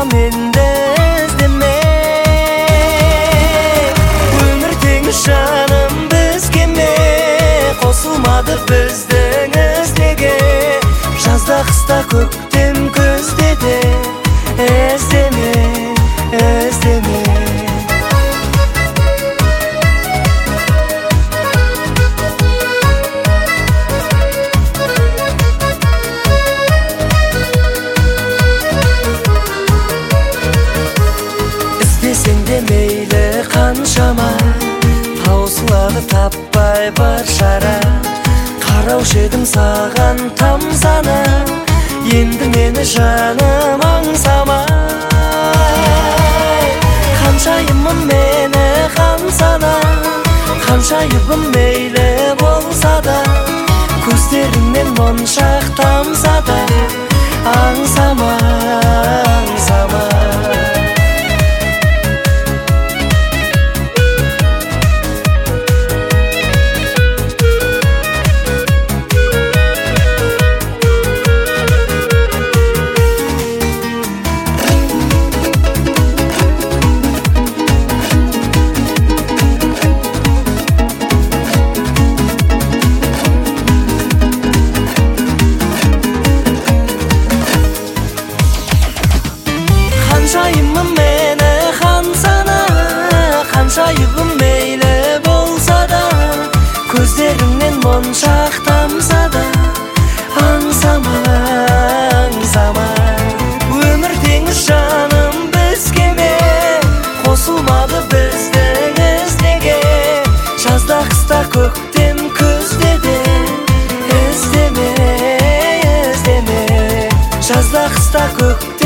менде іздеме. Өмір теңіз жаным бізге ме, қосылмады біздің іздеге. Жазда қыста көктем күзде де іздеме, іздеме. Іздесең де мейлі қаншама, таусылады таппай бар шара. Қараушы едім саған тамсана, енді мені жаным аңсамай. Қаншайымым мені қансана, қаншайыбым мейлі болса да, көздеріңнен моншақ тамса да, аңсама, аңсама. Қаншайымым мені қансана, қаншайыбым мейлі болса да, көздеріңнен моншақ тамса да, аңсама, аңсама. Өмір теңіз жаным бізге ме, қосылмады біздің іздеге. Жазда қыста көктем күзде де іздеме, іздеме. Жазда қыста көктем